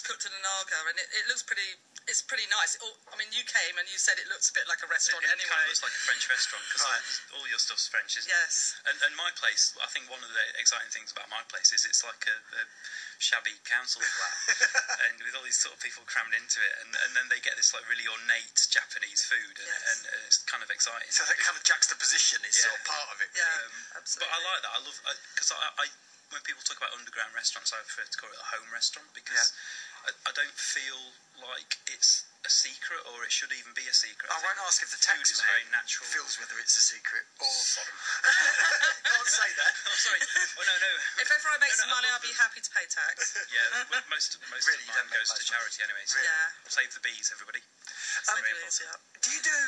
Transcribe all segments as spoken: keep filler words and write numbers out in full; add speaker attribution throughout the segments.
Speaker 1: cooked in an Aga, and it, it looks pretty. It's pretty nice. It all, I mean, you came and you said it looks a bit like a restaurant
Speaker 2: it, it
Speaker 1: anyway.
Speaker 2: It kind of looks like a French restaurant because
Speaker 1: right.
Speaker 2: all, all your stuff's French, isn't
Speaker 1: yes.
Speaker 2: it? Yes. And, and my place, I think one of the exciting things about my place is it's like a, a shabby council flat, and with all these sort of people crammed into it, and, and then they get this like really ornate Japanese food, and,
Speaker 1: yes.
Speaker 2: and, and it's kind of exciting.
Speaker 3: So that kind of juxtaposition is
Speaker 2: yeah.
Speaker 3: sort of part of it.
Speaker 1: Yeah,
Speaker 2: um,
Speaker 1: absolutely.
Speaker 2: But I like that. I love because I, I, I when people talk about underground restaurants, I prefer to call it a home restaurant because yeah. I, I don't feel like it's a secret, or it should even be a secret.
Speaker 3: I, I won't ask if the tax
Speaker 2: is
Speaker 3: man
Speaker 2: very natural.
Speaker 3: feels whether it's a secret or
Speaker 2: Sodom.
Speaker 3: Can't say that.
Speaker 2: Oh, sorry. Oh no, no.
Speaker 1: If ever I make
Speaker 2: no, no,
Speaker 1: some money, I'll
Speaker 2: the...
Speaker 1: be happy to pay tax.
Speaker 2: Yeah, most most
Speaker 3: really,
Speaker 2: of mine goes to charity anyway. So
Speaker 1: really? Yeah.
Speaker 2: Save the bees, everybody.
Speaker 1: Um, bees, yeah.
Speaker 3: Do you do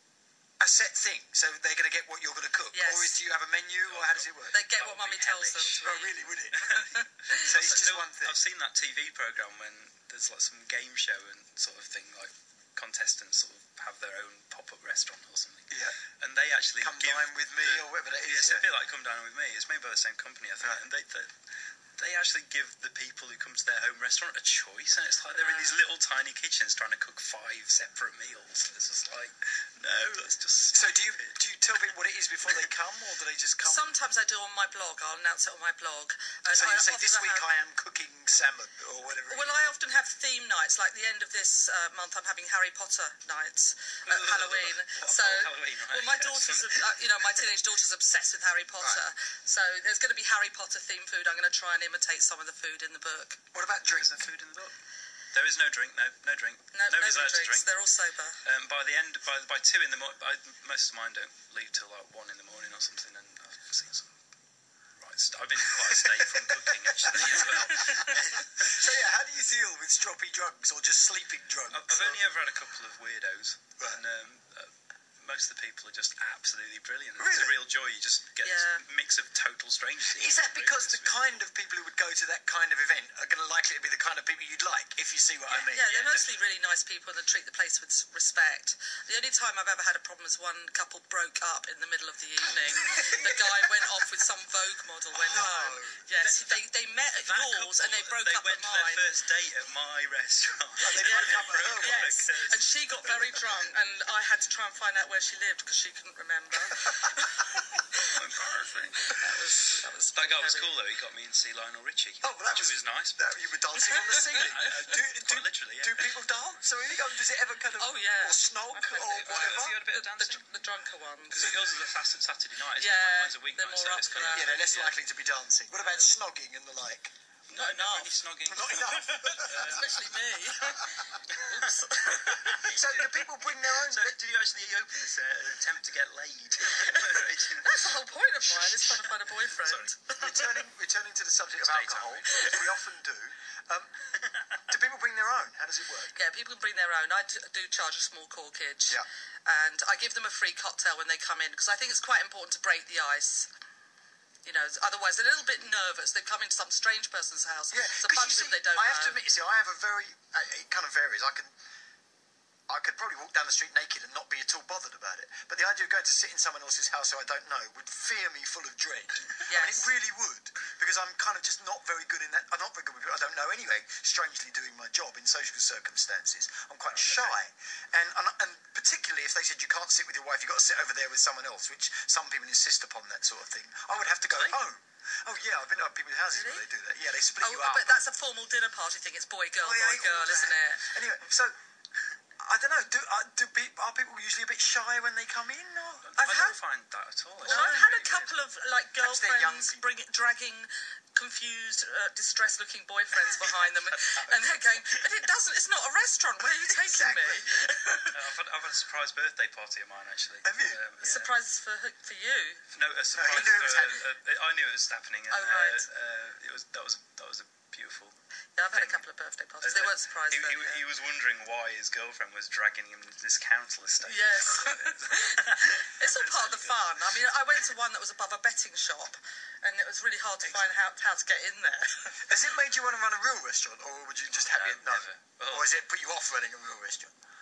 Speaker 3: a set thing, so they're going to get what you're going to cook,
Speaker 1: yes.
Speaker 3: or is, do you have a menu, or how does it work?
Speaker 1: They get what Mummy tells them to.
Speaker 3: Oh, really? Would it? So it's just one thing.
Speaker 2: I've seen that T V program when there's like some game show and sort of thing, like contestants sort of have their own pop-up restaurant or something.
Speaker 3: Yeah.
Speaker 2: And they actually
Speaker 3: come
Speaker 2: give
Speaker 3: dine with me
Speaker 2: the,
Speaker 3: or whatever that is.
Speaker 2: Yeah, it's
Speaker 3: yeah.
Speaker 2: a bit like Come Dine With Me. It's made by the same company, I think. Right. And they, they they actually give the people who come to their home restaurant a choice, and it's like they're in these little tiny kitchens trying to cook five separate meals. It's just like, no, that's just.
Speaker 3: So do you do you tell people what it is before they come, or do they just come?
Speaker 1: Sometimes I do on my blog. I'll announce it on my blog. And
Speaker 3: so you
Speaker 1: I
Speaker 3: say this week
Speaker 1: have...
Speaker 3: I am cooking salmon or whatever.
Speaker 1: Well, I often have theme nights. Like the end of this uh, month, I'm having Harry Potter nights at Halloween.
Speaker 2: What,
Speaker 1: so,
Speaker 2: Halloween, right?
Speaker 1: well, my daughter's, uh, you know, my teenage daughter's obsessed with Harry Potter. Right. So there's going to be Harry Potter themed food. I'm going to try and imitate some of the food in the book.
Speaker 3: What about drinks?
Speaker 2: Is there food in the book? There is no drink. No, no drink.
Speaker 1: No,
Speaker 2: Nobody's
Speaker 1: nobody
Speaker 2: allowed to
Speaker 1: drinks.
Speaker 2: drink.
Speaker 1: They're all sober.
Speaker 2: Um, by the end, by by two in the morning, most of mine don't leave till like one in the morning or something. And I've seen some. Right, I've been in quite a state from cooking actually as well.
Speaker 3: So yeah, how do you deal with stroppy drunks or just sleeping drunks?
Speaker 2: I've, I've
Speaker 3: or...
Speaker 2: only ever had a couple of weirdos, right. and um, uh, most of the people are just absolutely brilliant.
Speaker 3: Really?
Speaker 2: It's a real joy. You just get
Speaker 1: yeah.
Speaker 2: this mix of total strangers.
Speaker 3: Is that because the kind of people who would go to that kind of event are going to likely to be the kind of people you'd like, if you see what
Speaker 1: yeah.
Speaker 3: I mean?
Speaker 1: Yeah, they're yeah, mostly definitely. really nice people and they treat the place with respect. The only time I've ever had a problem is one couple broke up in the middle of the evening. The guy went off with some Vogue model, went
Speaker 3: oh,
Speaker 1: home. Yes, they, they met at yours and they broke
Speaker 2: they
Speaker 1: up
Speaker 2: went
Speaker 1: at mine.
Speaker 2: They went to their first date at my restaurant.
Speaker 3: Oh, they broke up at her
Speaker 1: Yes, and she got very drunk and I had to try and find out where she lived because she couldn't remember.
Speaker 2: Embarrassing. That was, that was that guy was cool though. He got me in to see Lionel Richie.
Speaker 3: Oh, well, that
Speaker 2: which
Speaker 3: was,
Speaker 2: was nice.
Speaker 3: That, you were dancing on the ceiling.
Speaker 2: I, I,
Speaker 3: do, do,
Speaker 2: literally, yeah.
Speaker 3: do people dance? Or really? Does it ever kind of?
Speaker 1: Oh yeah.
Speaker 3: Or snog or whatever?
Speaker 2: Have you had a bit of dancing?
Speaker 1: The, the drunker ones.
Speaker 2: Because yours is a fast Saturday night. Isn't
Speaker 1: yeah.
Speaker 2: it? Mine's a weeknight.
Speaker 1: They're more
Speaker 2: so
Speaker 1: up
Speaker 2: it's
Speaker 1: for
Speaker 2: kind of,
Speaker 1: that.
Speaker 3: Yeah, they're less
Speaker 2: yeah.
Speaker 3: likely to be dancing. What about snogging and the like?
Speaker 2: Not enough. Really snogging.
Speaker 3: Not enough.
Speaker 1: Especially me. Oops.
Speaker 3: So do people bring their own?
Speaker 2: So did you actually open this uh, attempt to get laid?
Speaker 1: That's the whole point of mine, is trying to find a boyfriend.
Speaker 2: Sorry.
Speaker 3: returning, returning to the subject of
Speaker 2: Stay
Speaker 3: alcohol,
Speaker 2: time.
Speaker 3: which we often do. Um, do people bring their own? How does it work?
Speaker 1: Yeah, people can bring their own. I do, do charge a small corkage.
Speaker 3: Yeah.
Speaker 1: And I give them a free cocktail when they come in, because I think it's quite important to break the ice. You know, otherwise they're a little bit nervous. They've come into some strange person's house.
Speaker 3: Yeah,
Speaker 1: it's a bunch
Speaker 3: see,
Speaker 1: of they don't
Speaker 3: I
Speaker 1: know.
Speaker 3: have to admit, you see, I have a very, uh, it kind of varies. I can, I could probably walk down the street naked and not be at all bothered about it. But the idea of going to sit in someone else's house who I don't know would fear me full of dread.
Speaker 1: Yes.
Speaker 3: I mean, it really would, because I'm kind of just not very good in that. I'm not very good with people I don't know anyway. Strangely, doing my job in social circumstances, I'm quite
Speaker 2: Oh, okay.
Speaker 3: shy, and, and and particularly if they said you can't sit with your wife, you've got to sit over there with someone else, which some people insist upon that sort of thing. I would have to go
Speaker 2: Really?
Speaker 3: home. Oh yeah, I've been to people's houses
Speaker 1: Really?
Speaker 3: where they do that. Yeah, they split
Speaker 1: Oh,
Speaker 3: you up.
Speaker 1: but that's a formal dinner party thing. It's boy, girl,
Speaker 3: Oh, yeah,
Speaker 1: boy, girl,
Speaker 3: all
Speaker 1: isn't
Speaker 3: that.
Speaker 1: it?
Speaker 3: Anyway, so I don't know. Do uh, do pe- are people usually a bit shy when they come in? Or?
Speaker 1: I've
Speaker 2: I
Speaker 1: had,
Speaker 2: don't find that at all.
Speaker 1: well, I've had a
Speaker 2: really
Speaker 1: couple
Speaker 2: weird.
Speaker 1: of like
Speaker 3: Perhaps they're young
Speaker 1: girlfriends
Speaker 3: people.
Speaker 1: bring it, dragging confused, uh, distressed-looking boyfriends behind them, and, and they're going, "But it doesn't. It's not a restaurant. Where are you taking
Speaker 3: Exactly.
Speaker 1: me?"
Speaker 2: Uh, I've, had, I've had a surprise birthday party of mine actually.
Speaker 3: Have you?
Speaker 2: Um, yeah.
Speaker 1: Surprises for for you.
Speaker 2: No, a surprise.
Speaker 3: knew it was
Speaker 2: for,
Speaker 3: happening.
Speaker 2: uh, I knew it was happening. And,
Speaker 1: Oh, right.
Speaker 2: Uh, uh, it was that was that was a beautiful.
Speaker 1: Yeah, I've had a couple of birthday parties. They weren't surprised.
Speaker 2: He,
Speaker 1: though,
Speaker 2: he,
Speaker 1: yeah.
Speaker 2: he was wondering why his girlfriend was dragging him to this council estate.
Speaker 1: Yes. It's all part of the fun. I mean, I went to one that was above a betting shop, and it was really hard to find how, how to get in there.
Speaker 3: Has it made you want to run a real restaurant, or would you just have
Speaker 2: No,
Speaker 3: it? No.
Speaker 2: never.
Speaker 3: Or has it put you off running a real restaurant?